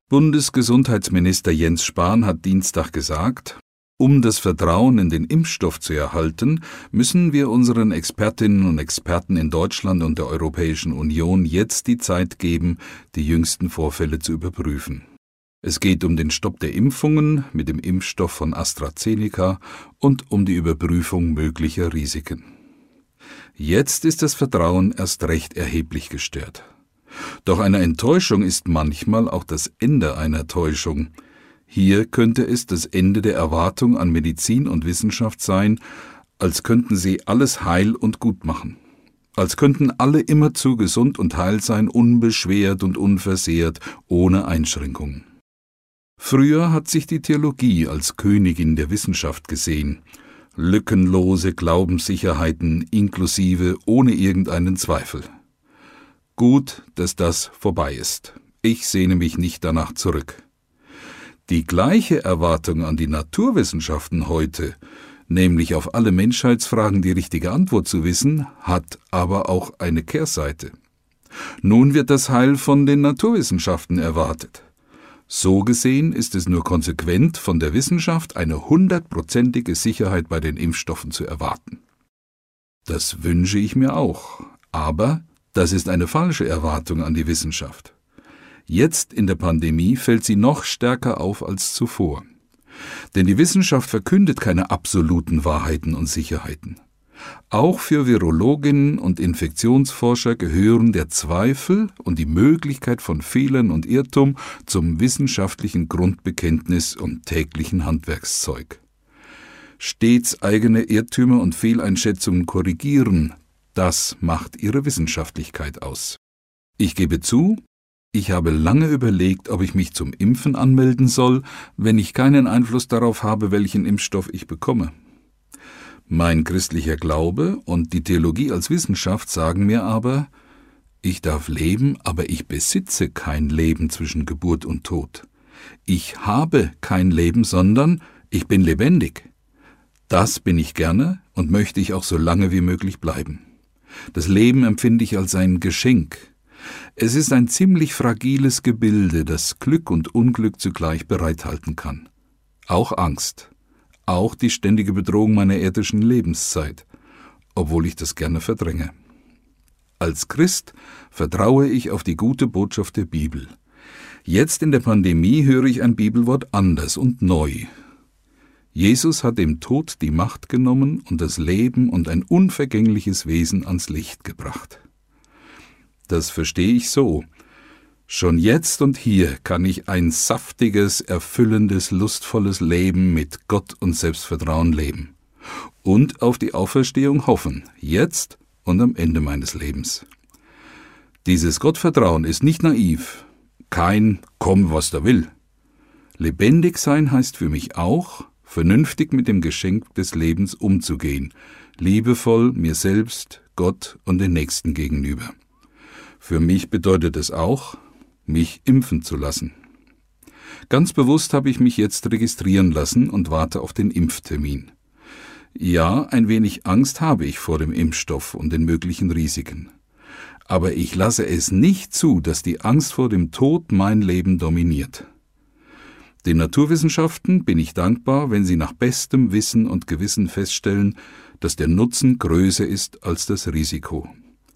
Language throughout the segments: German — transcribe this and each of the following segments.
Bundesgesundheitsminister Jens Spahn hat Dienstag gesagt, um das Vertrauen in den Impfstoff zu erhalten, müssen wir unseren Expertinnen und Experten in Deutschland und der Europäischen Union jetzt die Zeit geben, die jüngsten Vorfälle zu überprüfen. Es geht um den Stopp der Impfungen mit dem Impfstoff von AstraZeneca und um die Überprüfung möglicher Risiken. Jetzt ist das Vertrauen erst recht erheblich gestört. Doch eine Enttäuschung ist manchmal auch das Ende einer Täuschung. Hier könnte es das Ende der Erwartung an Medizin und Wissenschaft sein, als könnten sie alles heil und gut machen. Als könnten alle immerzu gesund und heil sein, unbeschwert und unversehrt, ohne Einschränkungen. Früher hat sich die Theologie als Königin der Wissenschaft gesehen. Lückenlose Glaubenssicherheiten inklusive, ohne irgendeinen Zweifel. Gut, dass das vorbei ist. Ich sehne mich nicht danach zurück. Die gleiche Erwartung an die Naturwissenschaften heute, nämlich auf alle Menschheitsfragen die richtige Antwort zu wissen, hat aber auch eine Kehrseite. Nun wird das Heil von den Naturwissenschaften erwartet. So gesehen ist es nur konsequent, von der Wissenschaft eine 100%ige Sicherheit bei den Impfstoffen zu erwarten. Das wünsche ich mir auch, aber das ist eine falsche Erwartung an die Wissenschaft. Jetzt in der Pandemie fällt sie noch stärker auf als zuvor. Denn die Wissenschaft verkündet keine absoluten Wahrheiten und Sicherheiten. Auch für Virologinnen und Infektionsforscher gehören der Zweifel und die Möglichkeit von Fehlern und Irrtum zum wissenschaftlichen Grundbekenntnis und täglichen Handwerkszeug. Stets eigene Irrtümer und Fehleinschätzungen korrigieren, das macht ihre Wissenschaftlichkeit aus. Ich gebe zu, ich habe lange überlegt, ob ich mich zum Impfen anmelden soll, wenn ich keinen Einfluss darauf habe, welchen Impfstoff ich bekomme. Mein christlicher Glaube und die Theologie als Wissenschaft sagen mir aber, ich darf leben, aber ich besitze kein Leben zwischen Geburt und Tod. Ich habe kein Leben, sondern ich bin lebendig. Das bin ich gerne und möchte ich auch so lange wie möglich bleiben. Das Leben empfinde ich als ein Geschenk. Es ist ein ziemlich fragiles Gebilde, das Glück und Unglück zugleich bereithalten kann. Auch Angst. Auch die ständige Bedrohung meiner irdischen Lebenszeit, obwohl ich das gerne verdränge. Als Christ vertraue ich auf die gute Botschaft der Bibel. Jetzt in der Pandemie höre ich ein Bibelwort anders und neu. Jesus hat dem Tod die Macht genommen und das Leben und ein unvergängliches Wesen ans Licht gebracht. Das verstehe ich so. Schon jetzt und hier kann ich ein saftiges, erfüllendes, lustvolles Leben mit Gott und Selbstvertrauen leben. Und auf die Auferstehung hoffen, jetzt und am Ende meines Lebens. Dieses Gottvertrauen ist nicht naiv, kein Komm, was da will. Lebendig sein heißt für mich auch, vernünftig mit dem Geschenk des Lebens umzugehen, liebevoll mir selbst, Gott und den Nächsten gegenüber. Für mich bedeutet es auch, mich impfen zu lassen. Ganz bewusst habe ich mich jetzt registrieren lassen und warte auf den Impftermin. Ja, ein wenig Angst habe ich vor dem Impfstoff und den möglichen Risiken. Aber ich lasse es nicht zu, dass die Angst vor dem Tod mein Leben dominiert. Den Naturwissenschaften bin ich dankbar, wenn sie nach bestem Wissen und Gewissen feststellen, dass der Nutzen größer ist als das Risiko.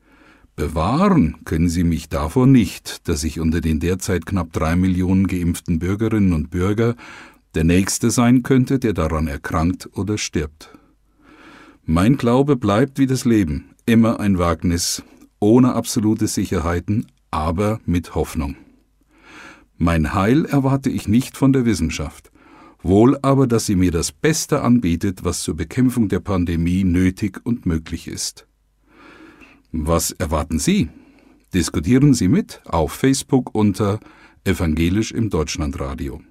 Bewahren können sie mich davor nicht, dass ich unter den derzeit knapp 3 Millionen geimpften Bürgerinnen und Bürger der Nächste sein könnte, der daran erkrankt oder stirbt. Mein Glaube bleibt wie das Leben, immer ein Wagnis, ohne absolute Sicherheiten, aber mit Hoffnung. Mein Heil erwarte ich nicht von der Wissenschaft, wohl aber, dass sie mir das Beste anbietet, was zur Bekämpfung der Pandemie nötig und möglich ist. Was erwarten Sie? Diskutieren Sie mit auf Facebook unter Evangelisch im Deutschlandradio.